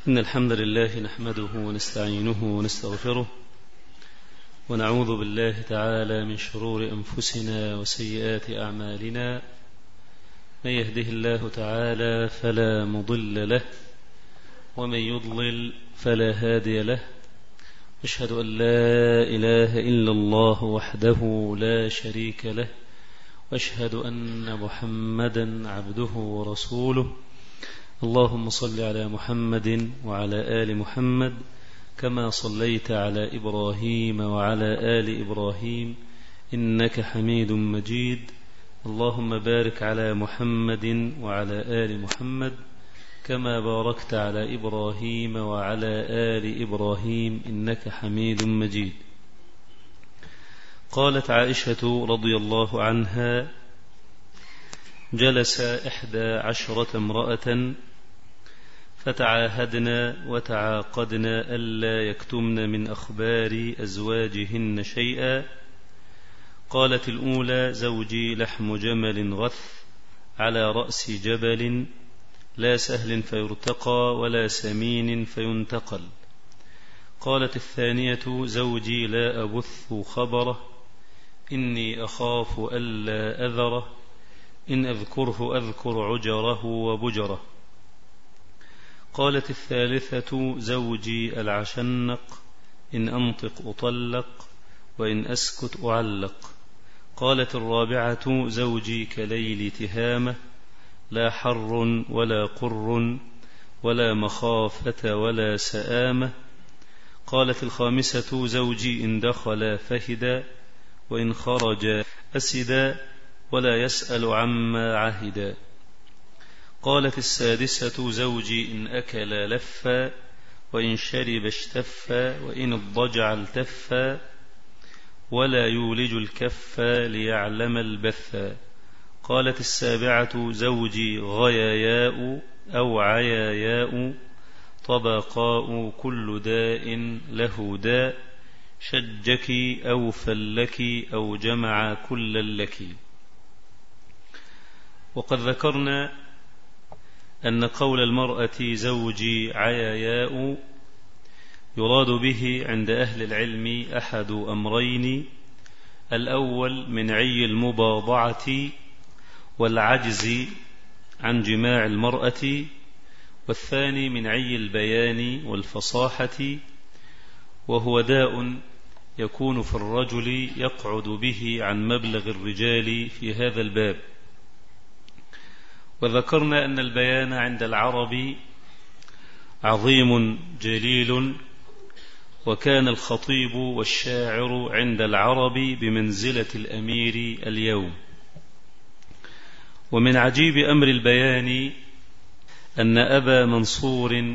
إن الحمد لله نحمده ونستعينه ونستغفره ونعوذ بالله تعالى من شرور أنفسنا وسيئات أعمالنا. من يهده الله تعالى فلا مضل له ومن يضلل فلا هادي له. أشهد أن لا إله إلا الله وحده لا شريك له، وأشهد أن محمدا عبده ورسوله. اللهم صل على محمد وعلى آل محمد كما صليت على إبراهيم وعلى آل إبراهيم إنك حميد مجيد. اللهم بارك على محمد وعلى آل محمد كما باركت على إبراهيم وعلى آل إبراهيم إنك حميد مجيد. قالت عائشة رضي الله عنها: جلس 11 امرأة فتعاهدنا وتعاقدنا ألا يكتمن من أخبار أزواجهن شيئا. قالت الأولى: زوجي لحم جمل غث على رأس جبل، لا سهل فيرتقى ولا سمين فينتقل. قالت الثانية: زوجي لا أبث خبره، إني أخاف ألا أذره، إن أذكره أذكر عجره وبجره. قالت الثالثة: زوجي العشنق، إن أنطق أطلق وإن أسكت أعلق. قالت الرابعة: زوجي كليل تهامة، لا حر ولا قر ولا مخافة ولا سآمة. قالت الخامسة: زوجي إن دخل فهدا وإن خرج أسدا، ولا يسأل عما عهدا. قالت السادسة: زوجي إن أكل لفا وإن شرب اشتفا وإن اضطجع التفا، ولا يولج الكف ليعلم البثا. قالت السابعة: زوجي غياياء أو عياياء، طبقاء كل داء له داء، شجك أو فلك أو جمع كل لك. وقد ذكرنا أن قول المرأة زوجي عياياء يراد به عند أهل العلم أحد أمرين: الأول من عي المباضعة والعجز عن جماع المرأة، والثاني من عي البيان والفصاحة، وهو داء يكون في الرجل يقعد به عن مبلغ الرجال في هذا الباب. وذكرنا أن البيان عند العرب عظيم جليل، وكان الخطيب والشاعر عند العرب بمنزلة الأمير اليوم. ومن عجيب أمر البيان أن أبا منصور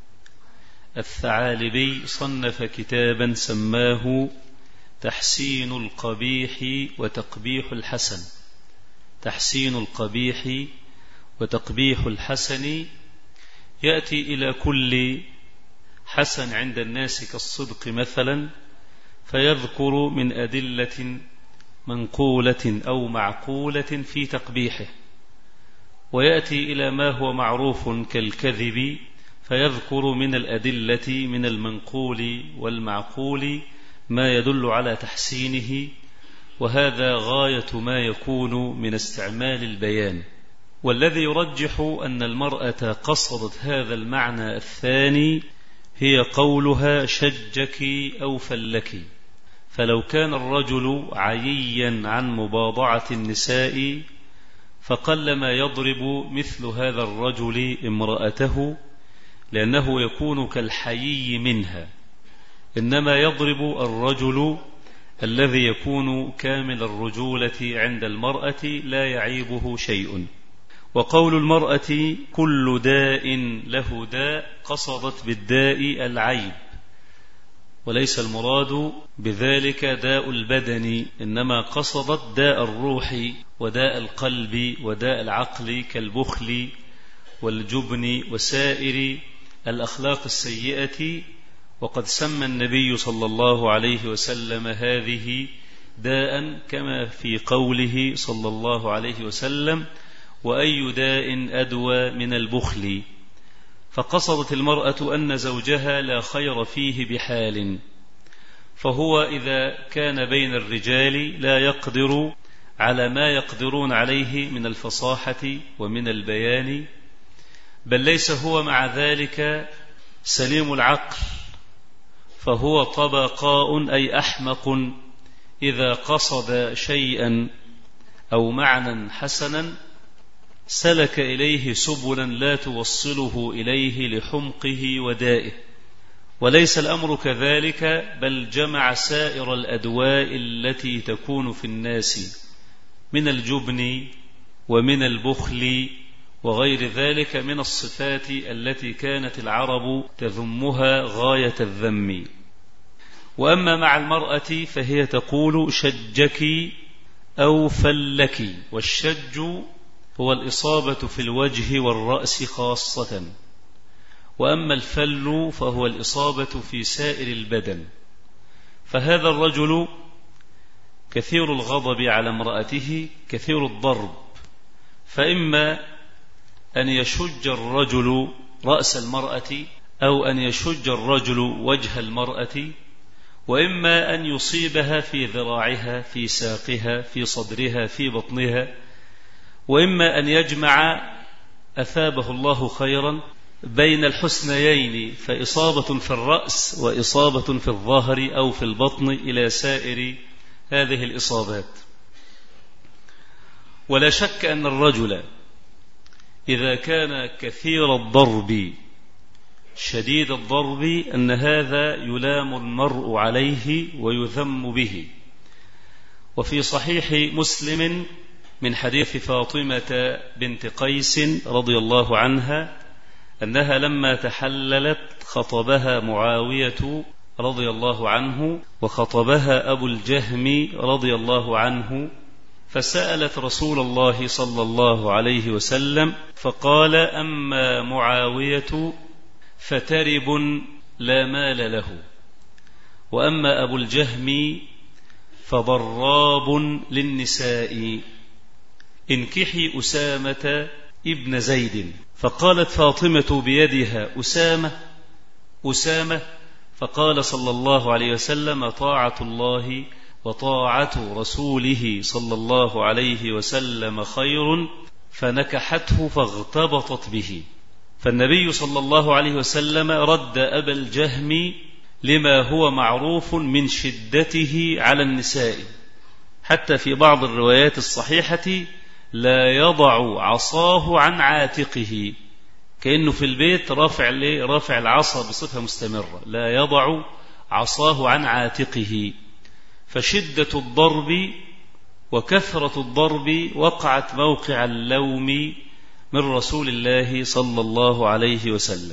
الثعالبي صنف كتابا سماه تحسين القبيح وتقبيح الحسن. تحسين القبيح وتقبيح الحسن، يأتي إلى كل حسن عند الناس كالصدق مثلا، فيذكر من أدلة منقولة أو معقولة في تقبيحه، ويأتي إلى ما هو معروف كالكذب، فيذكر من الأدلة من المنقول والمعقول ما يدل على تحسينه. وهذا غاية ما يكون من استعمال البيان. والذي يرجح أن المرأة قصدت هذا المعنى الثاني هي قولها شجك أو فلك. فلو كان الرجل عييا عن مباضعة النساء فقلما يضرب مثل هذا الرجل امرأته، لأنه يكون كالحيي منها، إنما يضرب الرجل الذي يكون كامل الرجولة عند المرأة لا يعيبه شيء. وقول المرأة كل داء له داء قصدت بالداء العيب، وليس المراد بذلك داء البدن، إنما قصدت داء الروح وداء القلب وداء العقل كالبخل والجبن وسائر الأخلاق السيئة. وقد سمى النبي صلى الله عليه وسلم هذه داء، كما في قوله صلى الله عليه وسلم: وأي داء أدوى من البخل. فقصدت المرأة أن زوجها لا خير فيه بحال، فهو إذا كان بين الرجال لا يقدر على ما يقدرون عليه من الفصاحة ومن البيان، بل ليس هو مع ذلك سليم العقل، فهو طبقاء أي أحمق إذا قصد شيئا أو معنى حسنا سلك إليه سبلا لا توصله إليه لحمقه ودائه، وليس الأمر كذلك، بل جمع سائر الأدواء التي تكون في الناس من الجبن ومن البخل وغير ذلك من الصفات التي كانت العرب تذمها غاية الذم. وأما مع المرأة فهي تقول شجك أو فلك، والشج هو الإصابة في الوجه والرأس خاصة، وأما الفل فهو الإصابة في سائر البدن. فهذا الرجل كثير الغضب على امرأته كثير الضرب، فإما أن يشج الرجل رأس المرأة أو أن يشج الرجل وجه المرأة، وإما أن يصيبها في ذراعها في ساقها في صدرها في بطنها، وإما أن يجمع أثابه الله خيرا بين الحسنيين، فإصابة في الرأس وإصابة في الظهر أو في البطن إلى سائر هذه الإصابات. ولا شك أن الرجل إذا كان كثير الضرب شديد الضرب أن هذا يلام المرء عليه ويذم به. وفي صحيح مسلم من حديث فاطمة بنت قيس رضي الله عنها أنها لما تحللت خطبها معاوية رضي الله عنه وخطبها أبو الجهم رضي الله عنه، فسألت رسول الله صلى الله عليه وسلم فقال: أما معاوية فترب لا مال له، وأما أبو الجهم فضراب للنساء، انكحي أسامة ابن زيد. فقالت فاطمة بيدها: أسامة. فقال صلى الله عليه وسلم: طاعة الله وطاعة رسوله صلى الله عليه وسلم خير، فنكحته فاغتبطت به. فالنبي صلى الله عليه وسلم رد أبا الجهم لما هو معروف من شدته على النساء، حتى في بعض الروايات الصحيحة لا يضع عصاه عن عاتقه، كأنه في البيت رافع العصا بصفة مستمرة، لا يضع عصاه عن عاتقه. فشدة الضرب وكثرة الضرب وقعت موقع اللوم من رسول الله صلى الله عليه وسلم.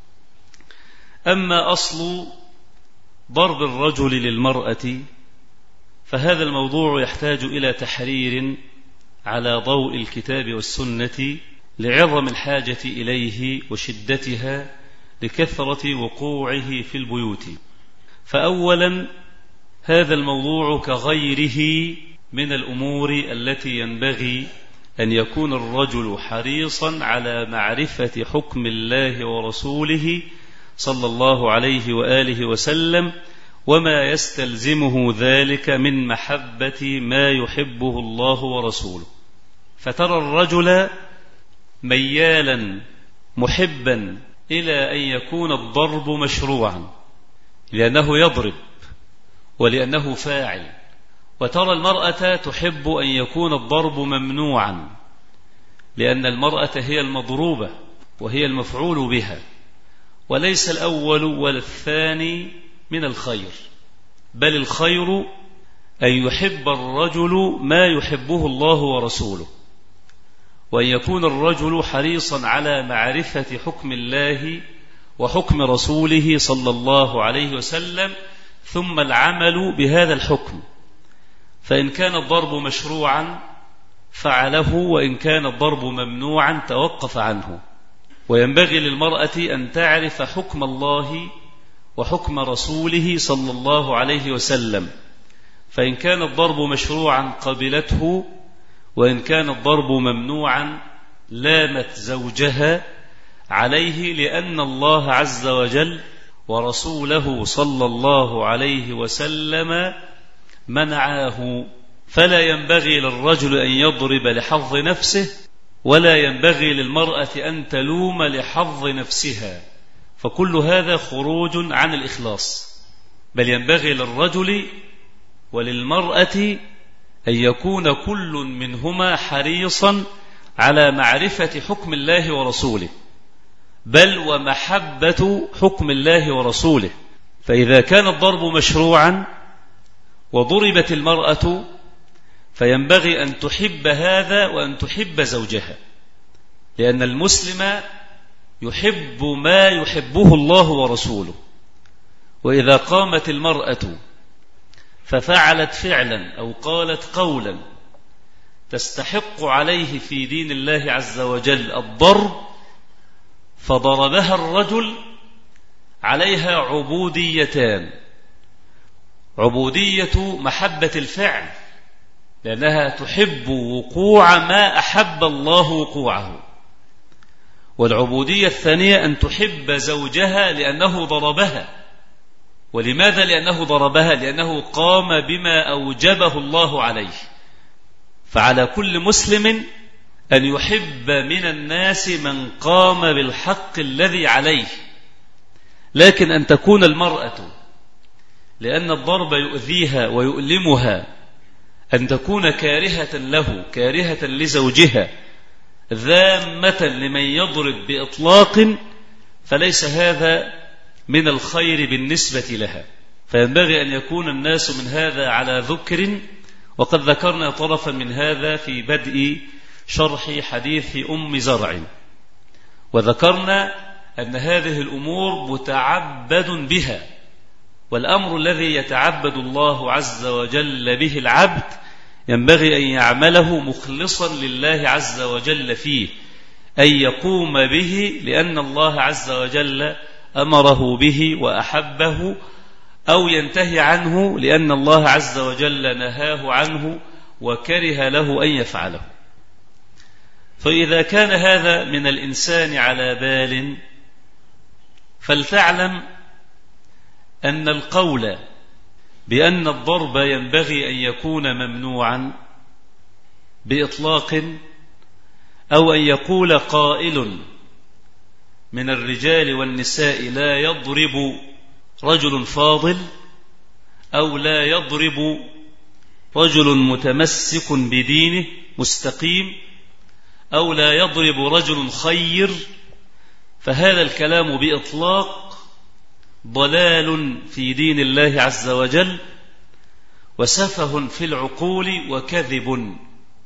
أما أصل ضرب الرجل للمرأة فهذا الموضوع يحتاج إلى تحرير على ضوء الكتاب والسنة لعظم الحاجة إليه وشدتها لكثرة وقوعه في البيوت. فأولا هذا الموضوع كغيره من الأمور التي ينبغي أن يكون الرجل حريصا على معرفة حكم الله ورسوله صلى الله عليه وآله وسلم، وما يستلزمه ذلك من محبة ما يحبه الله ورسوله. فترى الرجل ميالا محبا إلى أن يكون الضرب مشروعا لأنه يضرب ولأنه فاعل، وترى المرأة تحب أن يكون الضرب ممنوعا لأن المرأة هي المضروبة وهي المفعول بها، وليس الأول ولا الثاني من الخير، بل الخير أن يحب الرجل ما يحبه الله ورسوله، وأن يكون الرجل حريصا على معرفة حكم الله وحكم رسوله صلى الله عليه وسلم، ثم العمل بهذا الحكم. فإن كان الضرب مشروعا فعله، وإن كان الضرب ممنوعا توقف عنه. وينبغي للمرأة أن تعرف حكم الله وحكم رسوله صلى الله عليه وسلم، فإن كان الضرب مشروعا قبلته، وإن كان الضرب ممنوعا لامت زوجها عليه لأن الله عز وجل ورسوله صلى الله عليه وسلم منعاه، فلا ينبغي للرجل أن يضرب لحظ نفسه، ولا ينبغي للمرأة أن تلوم لحظ نفسها، فكل هذا خروج عن الإخلاص. بل ينبغي للرجل وللمرأة أن يكون كل منهما حريصا على معرفة حكم الله ورسوله، بل ومحبة حكم الله ورسوله. فإذا كان الضرب مشروعا وضربت المرأة فينبغي أن تحب هذا وأن تحب زوجها، لأن المسلم يحب ما يحبه الله ورسوله. وإذا قامت المرأة ففعلت فعلا أو قالت قولا تستحق عليه في دين الله عز وجل الضرب فضربها الرجل، عليها عبوديتان: عبودية محبة الفعل لأنها تحب وقوع ما أحب الله وقوعه، والعبودية الثانية أن تحب زوجها لأنه ضربها. ولماذا لأنه ضربها؟ لأنه قام بما أوجبه الله عليه. فعلى كل مسلم أن يحب من الناس من قام بالحق الذي عليه، لكن أن تكون المرأة لأن الضرب يؤذيها ويؤلمها أن تكون كارهة له، كارهة لزوجها، ذامة لمن يضرب بإطلاق، فليس هذا من الخير بالنسبة لها. فينبغي أن يكون الناس من هذا على ذكر، وقد ذكرنا طرفا من هذا في بدء شرح حديث أم زرع، وذكرنا أن هذه الأمور متعبد بها، والأمر الذي يتعبد الله عز وجل به العبد ينبغي أن يعمله مخلصا لله عز وجل فيه، أن يقوم به لأن الله عز وجل أمره به وأحبه، أو ينتهي عنه لأن الله عز وجل نهاه عنه وكره له أن يفعله. فإذا كان هذا من الإنسان على بال، فلتعلم أن القول بأن الضرب ينبغي أن يكون ممنوعا بإطلاق، أو أن يقول قائل من الرجال والنساء لا يضرب رجل فاضل، أو لا يضرب رجل متمسك بدينه مستقيم، أو لا يضرب رجل خير، فهذا الكلام بإطلاق ضلال في دين الله عز وجل، وسفه في العقول، وكذب.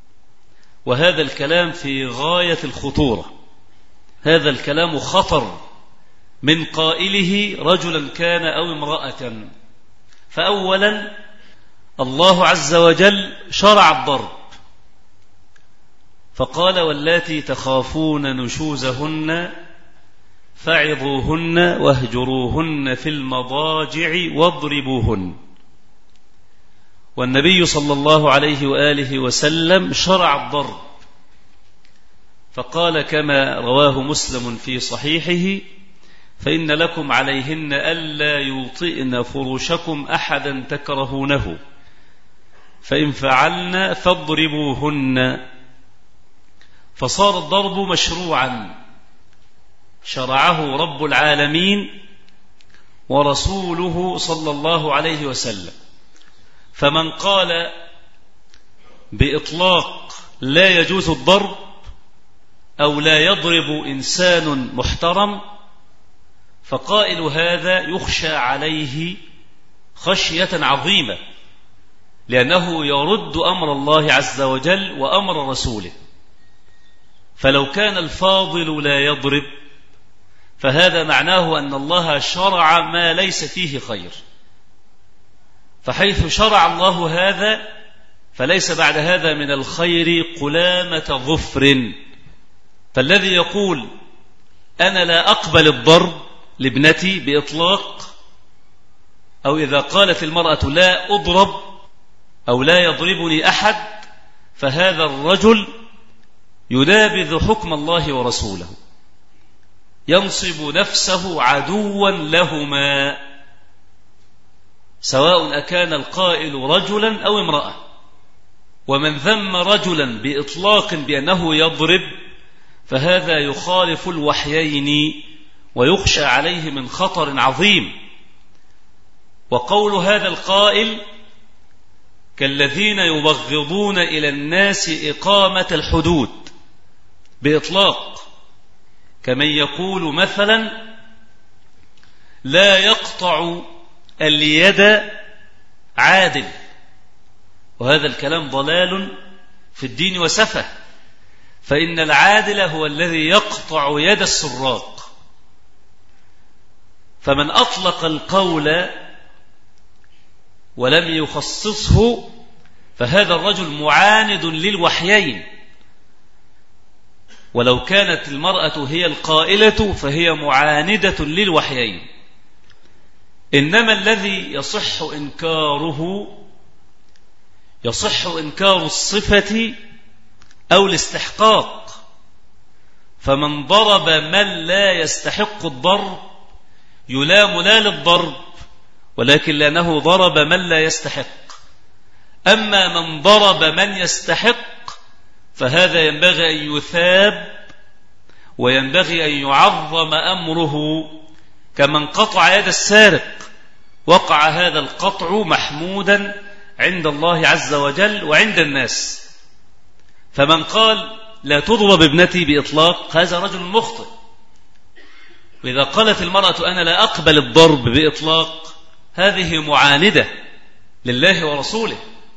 وهذا الكلام في غاية الخطورة، هذا الكلام خطر من قائله رجلا كان أو امرأة. فأولا الله عز وجل شرع الضرب، فقال: واللاتي تخافون نشوزهن فعظوهن واهجروهن في المضاجع واضربوهن. والنبي صلى الله عليه وآله وسلم شرع الضرب، فقال كما رواه مسلم في صحيحه: فإن لكم عليهن ألا يوطئن فرشكم أحدا تكرهونه، فإن فعلن فاضربوهن. فصار الضرب مشروعا شرعه رب العالمين ورسوله صلى الله عليه وسلم. فمن قال بإطلاق لا يجوز الضرب أو لا يضرب إنسان محترم، فقائل هذا يخشى عليه خشية عظيمة، لأنه يرد أمر الله عز وجل وأمر رسوله. فلو كان الفاضل لا يضرب فهذا معناه أن الله شرع ما ليس فيه خير، فحيث شرع الله هذا فليس بعد هذا من الخير قلامة ظفر. فالذي يقول أنا لا أقبل الضرب لابنتي بإطلاق، أو إذا قالت المرأة لا أضرب أو لا يضربني أحد، فهذا الرجل ينابذ حكم الله ورسوله. ينصب نفسه عدوا لهما، سواء أكان القائل رجلا أو امرأة. ومن ذم رجلا بإطلاق بأنه يضرب فهذا يخالف الوحيين ويخشى عليه من خطر عظيم. وقول هذا القائل كالذين يبغضون إلى الناس إقامة الحدود بإطلاق، كمن يقول مثلا لا يقطع اليد عادل، وهذا الكلام ضلال في الدين وسفه، فإن العادل هو الذي يقطع يد السراق. فمن أطلق القول ولم يخصصه فهذا الرجل معاند للوحيين، ولو كانت المرأة هي القائلة فهي معاندة للوحيين. إنما الذي يصح إنكار الصفة أو الاستحقاق. فمن ضرب من لا يستحق الضرب يلام لا للضرب ولكن لأنه ضرب من لا يستحق. أما من ضرب من يستحق فهذا ينبغي أن يثاب وينبغي أن يعظم أمره، كمن قطع يد السارق وقع هذا القطع محمودا عند الله عز وجل وعند الناس. فمن قال لا تضرب ابنتي بإطلاق هذا رجل مخطئ. وإذا قالت المرأة أنا لا أقبل الضرب بإطلاق هذه معاندة لله ورسوله،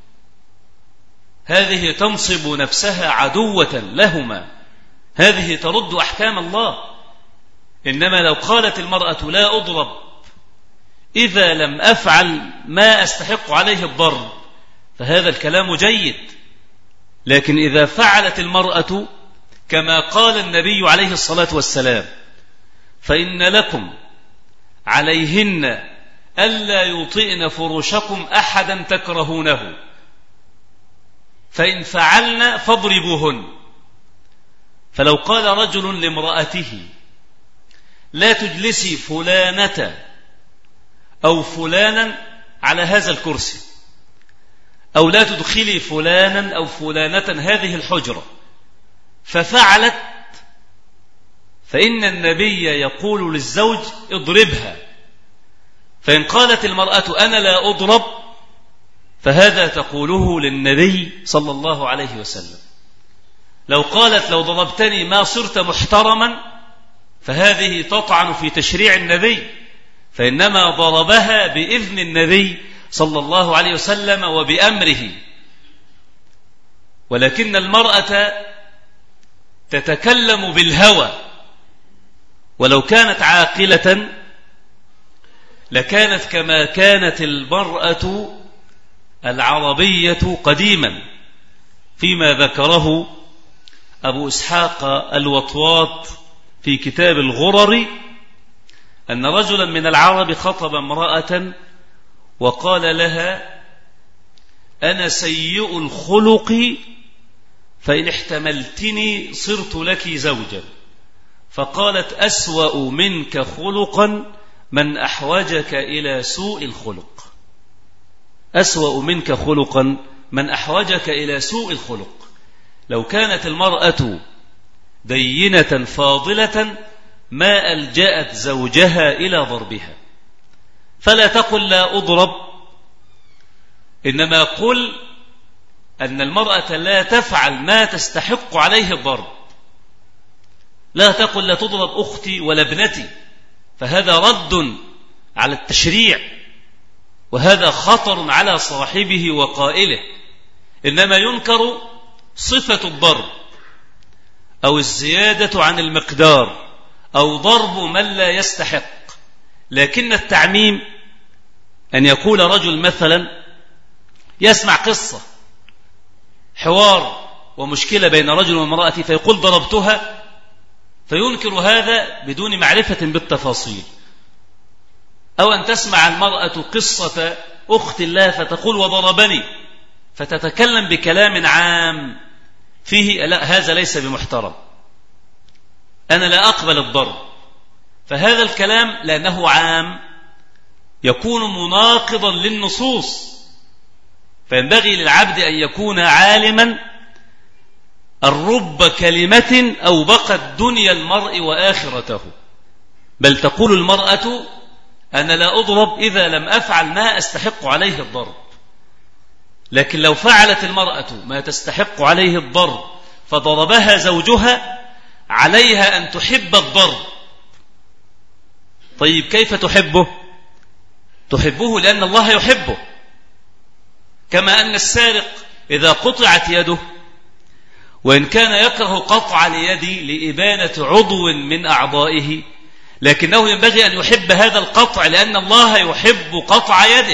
هذه تنصب نفسها عدوة لهما، هذه ترد أحكام الله. إنما لو قالت المرأة لا أضرب إذا لم أفعل ما أستحق عليه الضرب فهذا الكلام جيد. لكن إذا فعلت المرأة كما قال النبي عليه الصلاة والسلام فإن لكم عليهن ألا يطئن فرشكم أحدا تكرهونه، فإن فعلن فاضربوهن. فلو قال رجل لامرأته لا تجلسي فلانة أو فلانا على هذا الكرسي، أو لا تدخلي فلانا أو فلانة هذه الحجرة، ففعلت، فإن النبي يقول للزوج اضربها. فإن قالت المرأة أنا لا أضرب فهذا تقوله للنبي صلى الله عليه وسلم. لو قالت لو ضربتني ما صرت محترما فهذه تطعن في تشريع النبي، فإنما ضربها بإذن النبي صلى الله عليه وسلم وبأمره. ولكن المرأة تتكلم بالهوى، ولو كانت عاقلة لكانت كما كانت المرأة العربية قديما، فيما ذكره أبو إسحاق الوطواط في كتاب الغرر أن رجلا من العرب خطب امرأة وقال لها أنا سيء الخلق فإن احتملتني صرت لك زوجا. فقالت أسوأ منك خلقا من أحوجك إلى سوء الخلق. أسوأ منك خلقا من أحوجك إلى سوء الخلق. لو كانت المرأة دينة فاضلة ما ألجأت زوجها إلى ضربها. فلا تقل لا أضرب، إنما قل أن المرأة لا تفعل ما تستحق عليه الضرب. لا تقل لا تضرب أختي ولا ابنتي، فهذا رد على التشريع وهذا خطر على صاحبه وقائله. إنما ينكر صفة الضرب أو الزيادة عن المقدار أو ضرب من لا يستحق. لكن التعميم أن يقول رجل مثلا يسمع قصة حوار ومشكلة بين رجل وامرأة فيقول ضربتها، فينكر هذا بدون معرفة بالتفاصيل. أو أن تسمع المرأة قصة أخت الله فتقول وضربني، فتتكلم بكلام عام فيه لا هذا ليس بمحترم، أنا لا أقبل الضرب، فهذا الكلام لأنه عام يكون مناقضا للنصوص، فينبغي للعبد أن يكون عالما الرب كلمة أوبقت دنيا المرء وآخرته. بل تقول المرأة أنا لا أضرب إذا لم أفعل ما أستحق عليه الضرب، لكن لو فعلت المرأة ما تستحق عليه الضرب فضربها زوجها عليها أن تحب الضرب. طيب كيف تحبه؟ تحبه لأن الله يحبه، كما أن السارق إذا قطعت يده وإن كان يكره قطع اليد لإبانة عضو من أعضائه، لكنه ينبغي أن يحب هذا القطع لأن الله يحب قطع يده.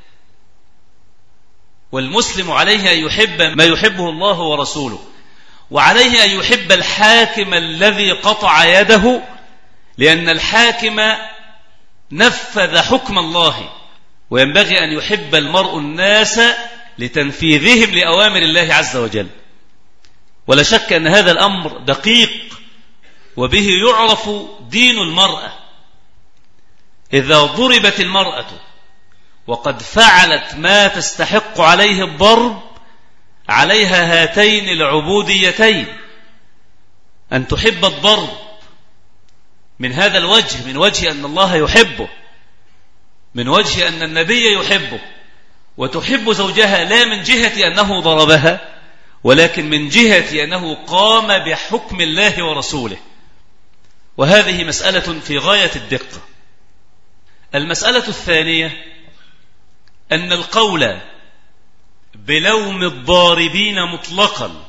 والمسلم عليه أن يحب ما يحبه الله ورسوله، وعليه أن يحب الحاكم الذي قطع يده، لأن الحاكم نفذ حكم الله، وينبغي أن يحب المرء الناس لتنفيذهم لأوامر الله عز وجل. ولا شك أن هذا الأمر دقيق، وبه يعرف دين المرأة. إذا ضربت المرأة وقد فعلت ما تستحق عليه الضرب، عليها هاتين العبوديتين: أن تحب الضرب من هذا الوجه، من وجه أن الله يحبه، من وجه أن النبي يحبه، وتحب زوجها لا من جهة أنه ضربها، ولكن من جهة أنه قام بحكم الله ورسوله. وهذه مسألة في غاية الدقة. المسألة الثانية أن القول بلوم الضاربين مطلقا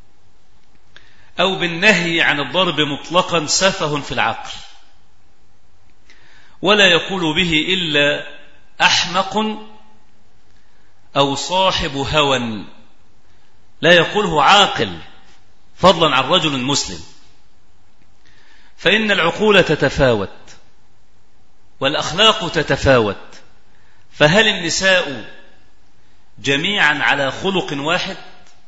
أو بالنهي عن الضرب مطلقا سفه في العقل، ولا يقول به إلا أحمق أو صاحب هوى، لا يقوله عاقل فضلا عن رجل مسلم. فإن العقول تتفاوت والأخلاق تتفاوت، فهل النساء جميعا على خلق واحد؟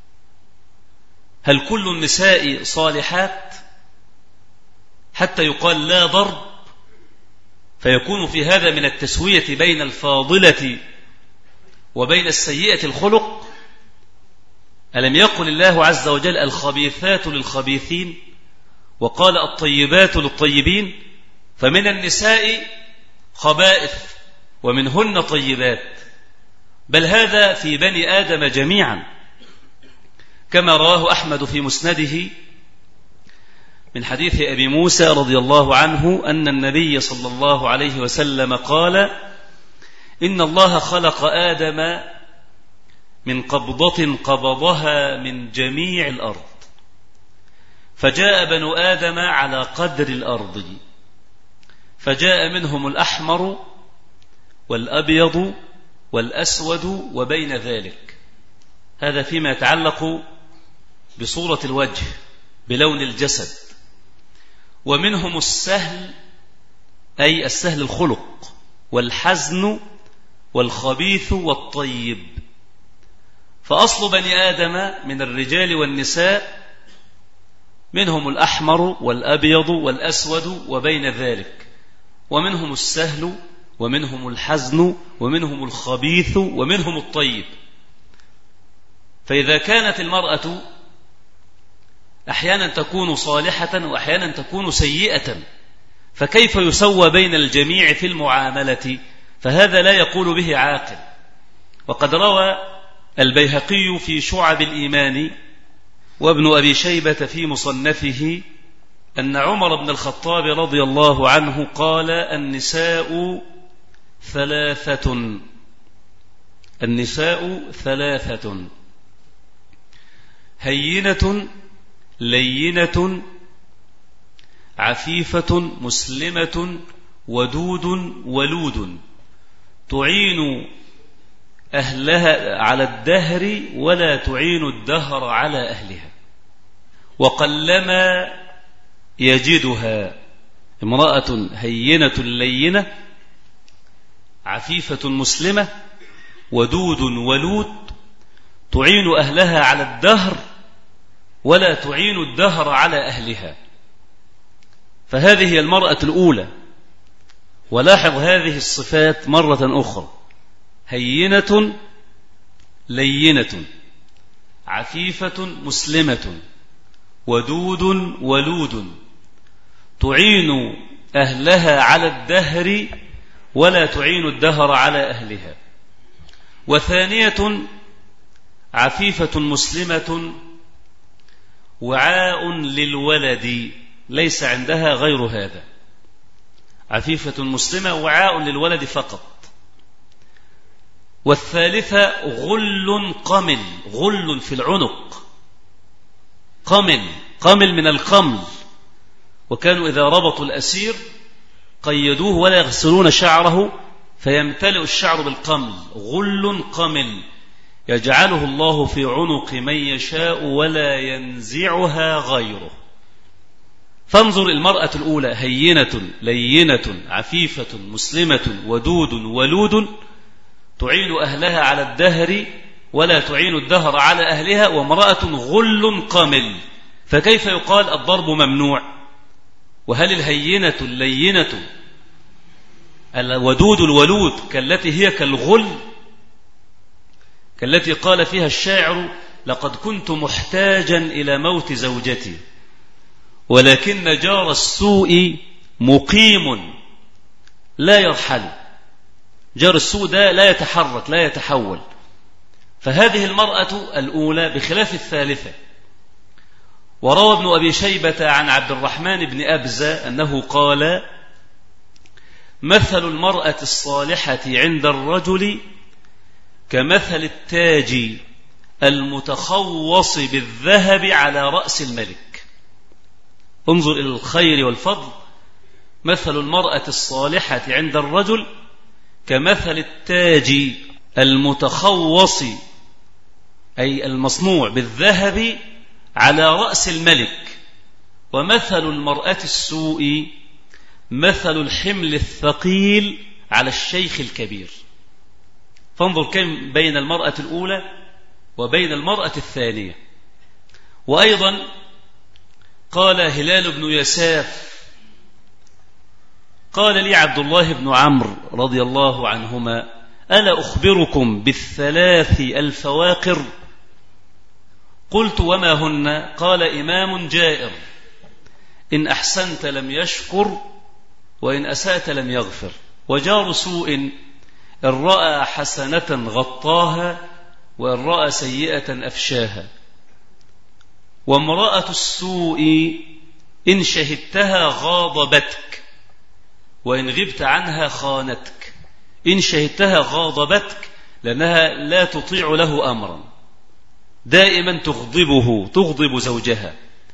هل كل النساء صالحات حتى يقال لا ضرب، فيكون في هذا من التسوية بين الفاضلة وبين السيئة الخلق؟ ألم يقل الله عز وجل الخبيثات للخبيثين وقال الطيبات للطيبين؟ فمن النساء خبائث ومنهن طيبات، بل هذا في بني آدم جميعا، كما رواه أحمد في مسنده من حديث أبي موسى رضي الله عنه أن النبي صلى الله عليه وسلم قال: إن الله خلق آدم من قبضة قبضها من جميع الأرض، فجاء بنو آدم على قدر الأرض، فجاء منهم الأحمر والأبيض والأسود وبين ذلك. هذا فيما يتعلق بصورة الوجه بلون الجسد. ومنهم السهل، أي السهل الخلق، والحزن والخبيث والطيب. فأصل بني آدم من الرجال والنساء منهم الأحمر والأبيض والأسود وبين ذلك، ومنهم السهل ومنهم الحزن ومنهم الخبيث ومنهم الطيب. فإذا كانت المرأة أحيانا تكون صالحة وأحيانا تكون سيئة، فكيف يسوى بين الجميع في المعاملة؟ فهذا لا يقول به عاقل. وقد روى البيهقي في شعب الإيمان وابن أبي شيبة في مصنفه أن عمر بن الخطاب رضي الله عنه قال: النساء ثلاثة: هينة لينة عفيفة مسلمة ودود ولود، تعين أهلها على الدهر ولا تعين الدهر على أهلها، وقلما يجدها امرأة هينة لينة عفيفة مسلمة ودود ولود، تعين أهلها على الدهر ولا تعين الدهر على أهلها. فهذه هي المرأة الأولى ولاحظ هذه الصفات مرة أخرى: هينة لينة، عفيفة مسلمة، ودود ولود، تعين أهلها على الدهر ولا تعين الدهر على أهلها. وثانية: عفيفة مسلمة، وعاء للولد، ليس عندها غير هذا. عفيفة مسلمة وعاء للولد فقط. والثالثة: غل قمل، غل في العنق، قمل من القمل، وكانوا إذا ربطوا الأسير قيدوه ولا يغسلون شعره فيمتلئ الشعر بالقمل. غل قمل يجعله الله في عنق من يشاء ولا ينزعها غيره. فانظر المرأة الأولى: هينة لينة عفيفة مسلمة ودود ولود، تعين أهلها على الدهر ولا تعين الدهر على أهلها. وامرأة غل قمل، فكيف يقال الضرب ممنوع؟ وهل الهينة اللينة الودود الولود كالتي هي كالغل، كالتي قال فيها الشاعر: لقد كنت محتاجا إلى موت زوجتي ولكن جار السوء مقيم لا يرحل. جار السوء ده لا يتحرك لا يتحول. فهذه المرأة الأولى بخلاف الثالثة. وروى ابن أبي شيبة عن عبد الرحمن بن أبزة أنه قال: مثل المرأة الصالحة عند الرجل كمثل التاج المتخوص بالذهب على رأس الملك. انظر إلى الخير والفضل. مثل المرأة الصالحة عند الرجل كمثل التاج المتخوص أي المصنوع بالذهب على رأس الملك. ومثل المرأة السوء مثل الحمل الثقيل على الشيخ الكبير. فانظر كم بين المرأة الأولى وبين المرأة الثانية. وأيضا قال هلال بن يساف: قال لي عبد الله بن عمرو رضي الله عنهما: ألا أخبركم بالثلاث الفواقر؟ قلت: وما هن؟ قال: إمام جائر، إن أحسنت لم يشكر وإن أسأت لم يغفر، وجار سوء إن رأى حسنة غطاها وإن رأى سيئة أفشاها، وامرأة السوء إن شهدتها غاضبتك وإن غبت عنها خانتك. إن شهدتها غاضبتك لأنها لا تطيع له أمرا، دائما تغضب زوجها.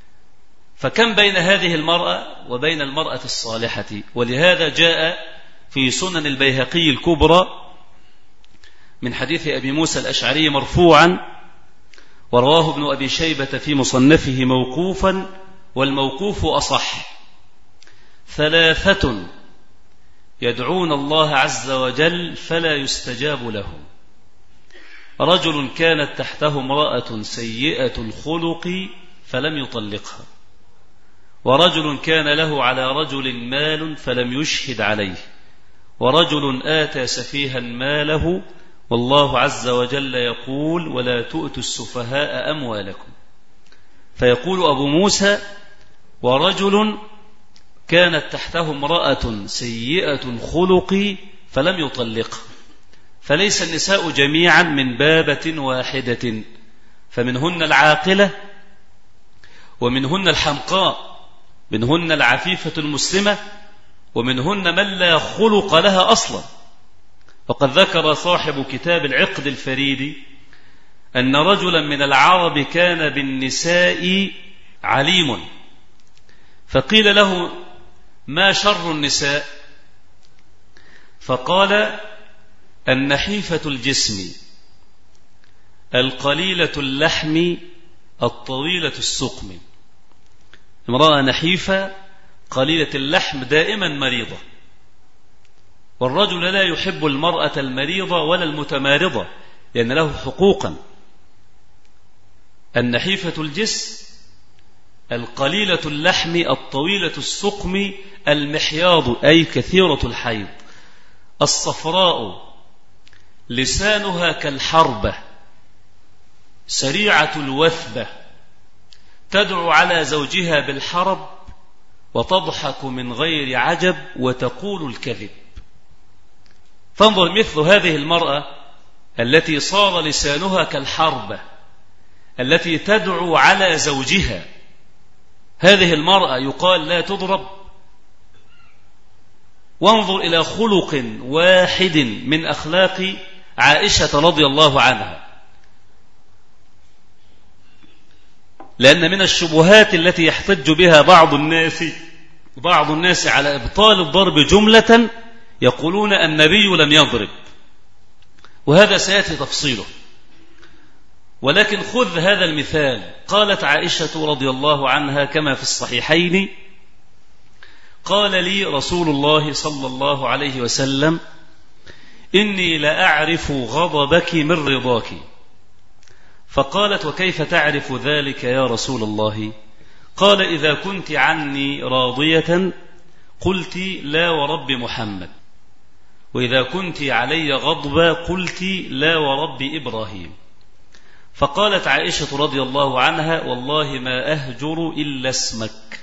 فكم بين هذه المرأة وبين المرأة الصالحة. ولهذا جاء في سنن البيهقي الكبرى من حديث أبي موسى الأشعري مرفوعا، ورواه ابن أبي شيبة في مصنفه موقوفا، والموقوف أصح: ثلاثة يدعون الله عز وجل فلا يستجاب لهم: رجل كانت تحته امرأة سيئة الخلق فلم يطلقها، ورجل كان له على رجل مال فلم يشهد عليه، ورجل آتى سفيها ماله، والله عز وجل يقول: ولا تؤتوا السفهاء أموالكم. فيقول أبو موسى: ورجل كانت تحته امرأة سيئة الخلق فلم يطلقها. فليس النساء جميعا من بابة واحدة، فمنهن العاقلة ومنهن الحمقاء، منهن العفيفة المسلمة ومنهن من لا خلق لها أصلا. وقد ذكر صاحب كتاب العقد الفريد أن رجلا من العرب كان بالنساء عليم، فقيل له: ما شر النساء؟ فقال: النحيفة الجسم القليلة اللحم الطويلة السقم. امرأة نحيفة قليلة اللحم دائما مريضة، والرجل لا يحب المرأة المريضة ولا المتمارضة لأن له حقوقا. النحيفة الجسم القليلة اللحم الطويلة السقم المحياض أي كثيرة الحيض، الصفراء لسانها كالحربة، سريعة الوثبة، تدعو على زوجها بالحرب وتضحك من غير عجب وتقول الكذب. فانظر مثل هذه المرأة التي صار لسانها كالحربة، التي تدعو على زوجها، هذه المرأة يقال لا تضرب؟ وانظر إلى خلق واحد من أخلاق عائشة رضي الله عنها، لأن من الشبهات التي يحتج بها بعض الناس على إبطال الضرب جملة يقولون النبي لم يضرب، وهذا سيأتي تفصيله. ولكن خذ هذا المثال. قالت عائشة رضي الله عنها كما في الصحيحين: قال لي رسول الله صلى الله عليه وسلم: إني لأعرف غضبك من رضاك. فقالت: وكيف تعرف ذلك يا رسول الله؟ قال: إذا كنت عني راضية قلت لا ورب محمد، وإذا كنت علي غضبة قلت لا ورب إبراهيم. فقالت عائشة رضي الله عنها: والله ما أهجر إلا اسمك.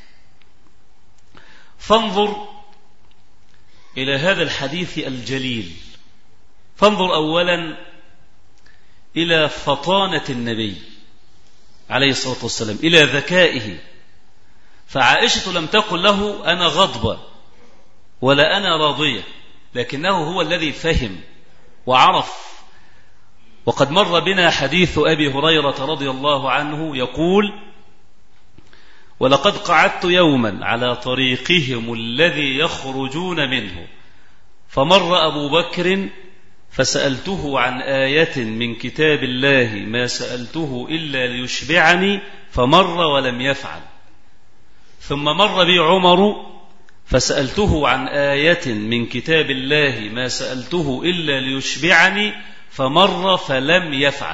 فانظر إلى هذا الحديث الجليل. فانظر أولا إلى فطانة النبي عليه الصلاة والسلام، إلى ذكائه. فعائشة لم تقل له أنا غضبة ولا أنا راضية، لكنه هو الذي فهم وعرف. وقد مر بنا حديث أبي هريرة رضي الله عنه يقول: ولقد قعدت يوما على طريقهم الذي يخرجون منه، فمر أبو بكر فسألته عن آية من كتاب الله ما سألته إلا ليشبعني، فمر ولم يفعل. ثم مر بي عمر فسألته عن آية من كتاب الله ما سألته إلا ليشبعني، فمر فلم يفعل.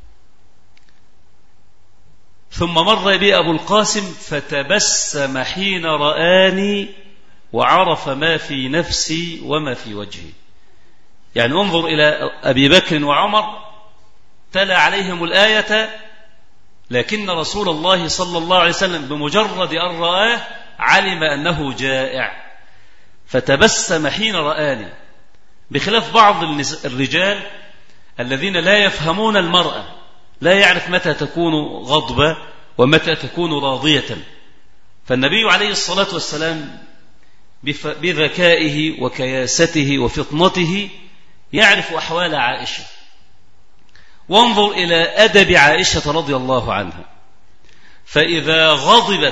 ثم مر بي أبو القاسم فتبسم حين رآني وعرف ما في نفسي وما في وجهي. يعني انظر إلى أبي بكر وعمر، تلا عليهم الآية، لكن رسول الله صلى الله عليه وسلم بمجرد أن رآه علم أنه جائع فتبسم حين رآني، بخلاف بعض الرجال الذين لا يفهمون المرأة، لا يعرف متى تكون غضبة ومتى تكون راضية. فالنبي عليه الصلاة والسلام بذكائه وكياسته وفطنته يعرف أحوال عائشة. وانظر إلى أدب عائشة رضي الله عنها، فإذا غضبت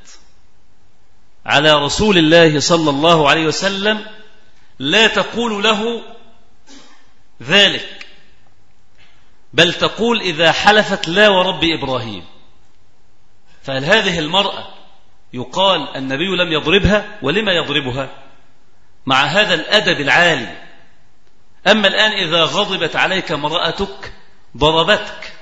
على رسول الله صلى الله عليه وسلم لا تقول له ذلك، بل تقول إذا حلفت لا ورب إبراهيم. فهل هذه المرأة يقال النبي لم يضربها؟ ولما يضربها مع هذا الأدب العالي؟ أما الآن إذا غضبت عليك امرأتك ضربتك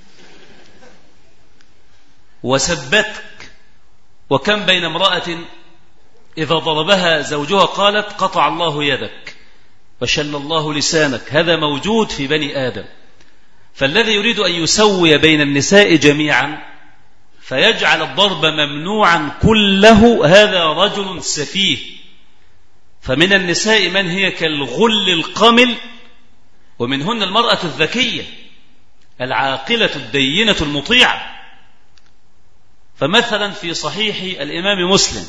وسبتك. وكم بين امرأة إذا ضربها زوجها قالت قطع الله يدك وشل الله لسانك. هذا موجود في بني آدم. فالذي يريد أن يسوي بين النساء جميعا فيجعل الضرب ممنوعا كله، هذا رجل سفيه. فمن النساء من هي كالغل القمل، ومنهن المرأة الذكية العاقلة الدينة المطيعة. فمثلا في صحيح الإمام مسلم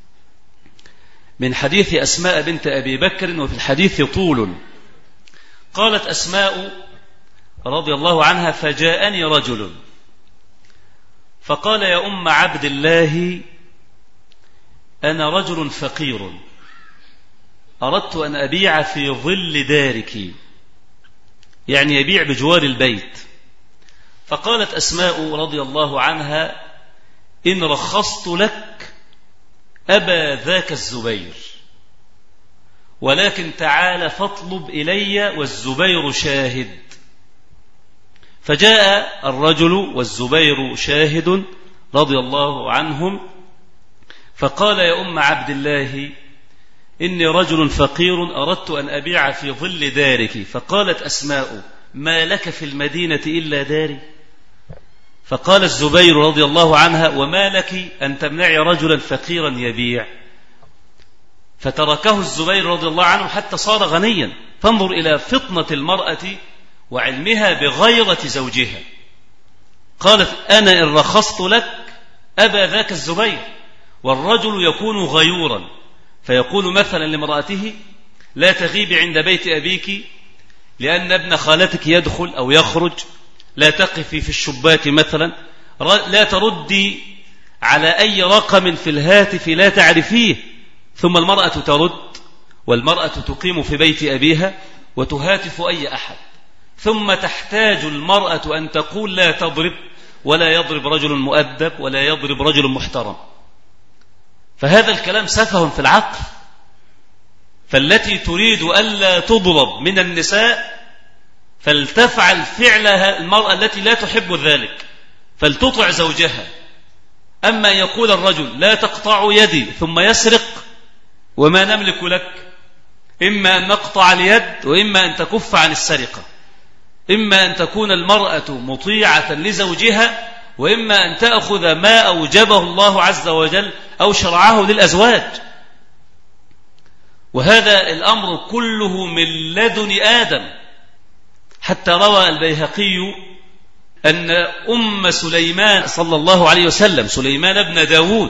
من حديث أسماء بنت أبي بكر، وفي الحديث طول، قالت أسماء رضي الله عنها: فجاءني رجل فقال: يا أم عبد الله، أنا رجل فقير أردت أن أبيع في ظل دارك، يعني يبيع بجوار البيت. فقالت أسماء رضي الله عنها: إن رخصت لك أبى ذاك الزبير، ولكن تعال فاطلب إلي والزبير شاهد. فجاء الرجل والزبير شاهد رضي الله عنهم، فقال يا أم عبد الله إني رجل فقير أردت أن أبيع في ظل دارك. فقالت أسماء ما لك في المدينة إلا داري. فقال الزبير رضي الله عنها وما لك أن تمنعي رجلا فقيرا يبيع. فتركه الزبير رضي الله عنه حتى صار غنيا. فانظر إلى فطنة المرأة وعلمها بغيرة زوجها. قالت أنا إن رخصت لك أبى ذاك الزبير. والرجل يكون غيورا فيقول مثلا لامرأته لا تغيبي عند بيت أبيك لأن ابن خالتك يدخل أو يخرج، لا تقفي في الشباك مثلا، لا تردي على أي رقم في الهاتف لا تعرفيه. ثم المرأة ترد، والمرأة تقيم في بيت أبيها وتهاتف أي أحد. ثم تحتاج المرأة أن تقول لا تضرب، ولا يضرب رجل مؤدب، ولا يضرب رجل محترم. فهذا الكلام سفه في العقل. فالتي تريد ألا تضرب من النساء فلتفعل فعلها المرأة التي لا تحب ذلك، فلتطع زوجها. أما يقول الرجل لا تقطع يدي ثم يسرق وما نملك لك، إما أن نقطع اليد وإما أن تكف عن السرقة. إما أن تكون المرأة مطيعة لزوجها، وإما أن تأخذ ما أوجبه الله عز وجل أو شرعه للأزواج. وهذا الأمر كله من لدن آدم. حتى روى البيهقي أن أم سليمان صلى الله عليه وسلم سليمان بن داود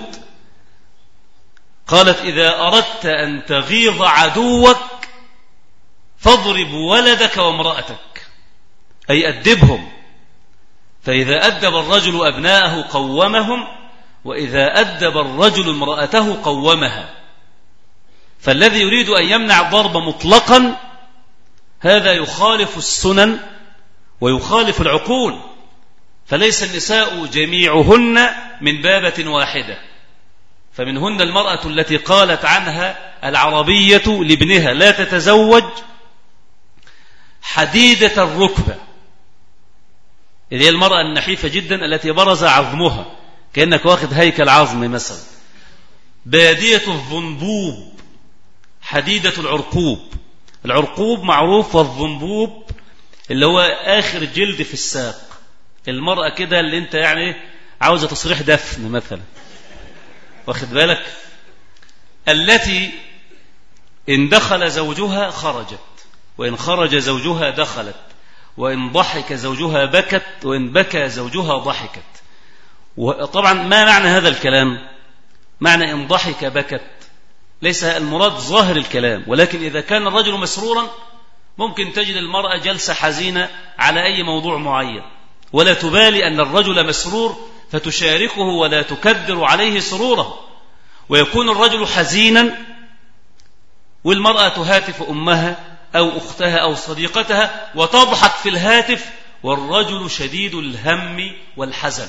قالت إذا أردت أن تغيظ عدوك فاضرب ولدك وامرأتك، أي أدبهم. فإذا أدب الرجل أبناءه قومهم، وإذا أدب الرجل امرأته قومها. فالذي يريد أن يمنع الضرب مطلقا هذا يخالف السنن ويخالف العقول. فليس النساء جميعهن من بابة واحدة. فمنهن المرأة التي قالت عنها العربية لابنها لا تتزوج حديدة الركبة، هي المرأة النحيفة جدا التي برز عظمها كأنك واخد هيكل عظم مثلا. بادية الظنبوب حديدة العرقوب. العرقوب معروف، والظنبوب اللي هو آخر جلد في الساق. المرأة كده اللي انت يعني عاوزة تصريح دفن مثلا، واخد بالك، التي إن دخل زوجها خرجت، وإن خرج زوجها دخلت، وإن ضحك زوجها بكت، وإن بكى زوجها ضحكت. وطبعا ما معنى هذا الكلام؟ معنى إن ضحك بكت ليس المراد ظاهر الكلام، ولكن إذا كان الرجل مسرورا ممكن تجد المرأة جلسة حزينة على أي موضوع معين، ولا تبالي أن الرجل مسرور فتشاركه ولا تكدر عليه سروره. ويكون الرجل حزينا والمرأة تهاتف أمها أو أختها أو صديقتها وتضحك في الهاتف، والرجل شديد الهم والحزن.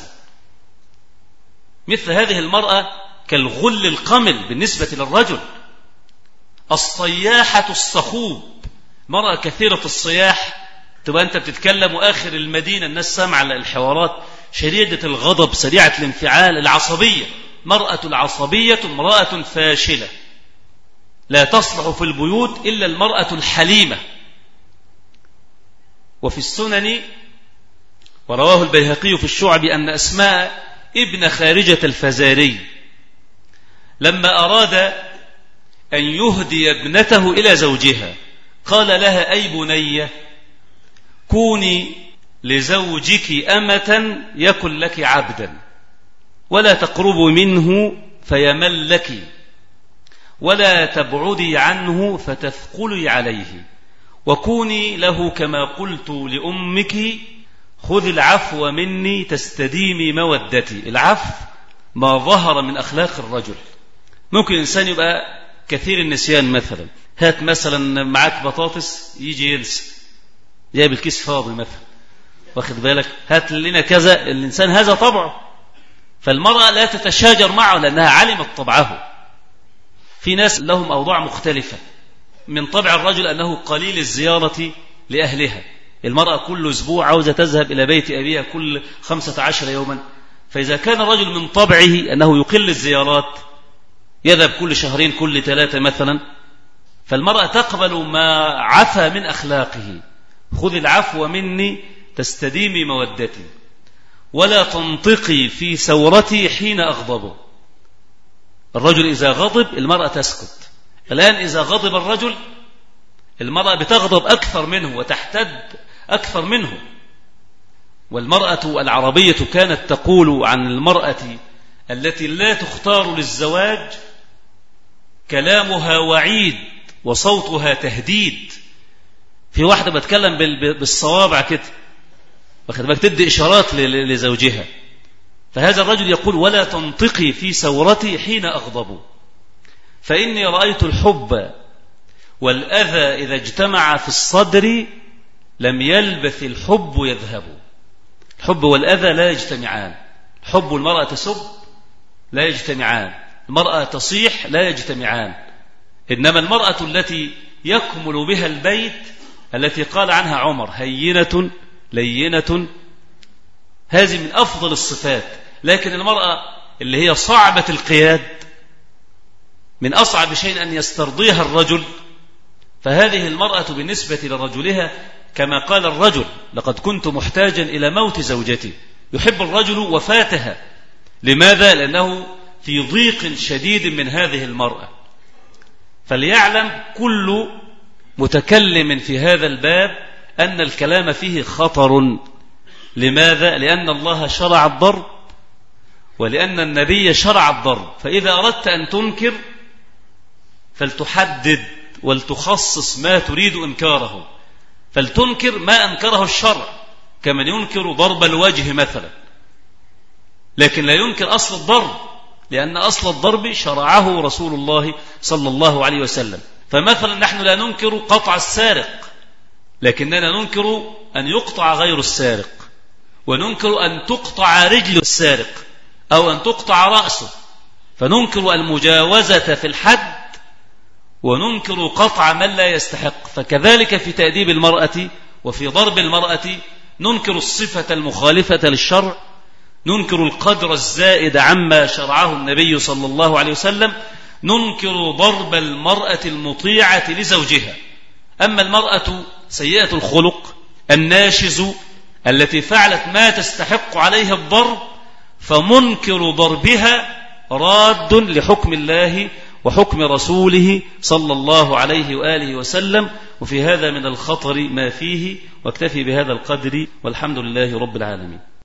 مثل هذه المرأة كالغل القمل بالنسبة للرجل. الصياحة الصخوب، مرأة كثيرة الصياح، تبقى أنت بتتكلم وآخر المدينة الناس سامعة الحوارات، شديدة الغضب، سريعة الانفعال، العصبية. مرأة العصبية امرأة فاشلة، لا تصلح في البيوت إلا المرأة الحليمة. وفي السنن ورواه البيهقي في الشعب أن أسماء ابن خارجة الفزاري لما أراد أن يهدي ابنته إلى زوجها قال لها أي بنية كوني لزوجك أمة يكن لك عبدا، ولا تقربوا منه فيمل لك، ولا تبعدي عنه فتثقلي عليه، وكوني له كما قلت لأمك خذ العفو مني تستديمي مودتي. العفو ما ظهر من أخلاق الرجل. ممكن إنسان يبقى كثير النسيان مثلا، هات مثلا معاك بطاطس يجي ينسى، جايب الكيس فاضي مثلا، واخد بالك، هات لنا كذا. الإنسان هذا طبعه، فالمرأة لا تتشاجر معه لأنها علمت طبعه. في ناس لهم أوضاع مختلفة. من طبع الرجل أنه قليل الزيارة لأهلها. المرأة كل أسبوع عاوزة تذهب إلى بيت أبيها كل 15 يوما. فإذا كان الرجل من طبعه أنه يقل الزيارات يذهب كل شهرين كل 3 مثلا، فالمرأة تقبل ما عفى من أخلاقه. خذ العفو مني تستديمي مودتي، ولا تنطقي في ثورتي حين أغضبه. الرجل إذا غضب المرأة تسكت. الآن إذا غضب الرجل المرأة بتغضب أكثر منه وتحتد أكثر منه. والمرأة العربية كانت تقول عن المرأة التي لا تختار للزواج: كلامها وعيد وصوتها تهديد. في واحدة بتكلم بالصوابع كده، تدي إشارات لزوجها. فهذا الرجل يقول: ولا تنطقي في ثورتي حين أغضب، فإني رأيت الحب والأذى إذا اجتمع في الصدر لم يلبث الحب يذهب. الحب والأذى لا يجتمعان. الحب والمرأة تسب لا يجتمعان، المرأة تصيح لا يجتمعان. إنما المرأة التي يكمل بها البيت، التي قال عنها عمر: هينة لينة، هذه من أفضل الصفات. لكن المرأة اللي هي صعبة القياد، من أصعب شيء أن يسترضيها الرجل، فهذه المرأة بالنسبة لرجلها كما قال الرجل: لقد كنت محتاجا إلى موت زوجتي. يحب الرجل وفاتها. لماذا؟ لأنه في ضيق شديد من هذه المرأة. فليعلم كل متكلم في هذا الباب أن الكلام فيه خطر. لماذا؟ لأن الله شرع الضرب، ولأن النبي شرع الضرب. فإذا أردت أن تنكر فلتحدد ولتخصص ما تريد إنكاره، فلتنكر ما أنكره الشرع، كمن ينكر ضرب الوجه مثلا، لكن لا ينكر أصل الضرب، لأن أصل الضرب شرعه رسول الله صلى الله عليه وسلم. فمثلا نحن لا ننكر قطع السارق، لكننا ننكر أن يقطع غير السارق، وننكر أن تقطع رجل السارق أو أن تقطع رأسه. فننكر المجاوزة في الحد وننكر قطع من لا يستحق. فكذلك في تأديب المرأة وفي ضرب المرأة ننكر الصفة المخالفة للشرع، ننكر القدر الزائد عما شرعه النبي صلى الله عليه وسلم، ننكر ضرب المرأة المطيعة لزوجها. أما المرأة سيئة الخلق الناشز التي فعلت ما تستحق عليها الضرب، فمنكر ضربها راد لحكم الله وحكم رسوله صلى الله عليه وآله وسلم. وفي هذا من الخطر ما فيه. واكتفي بهذا القدر، والحمد لله رب العالمين.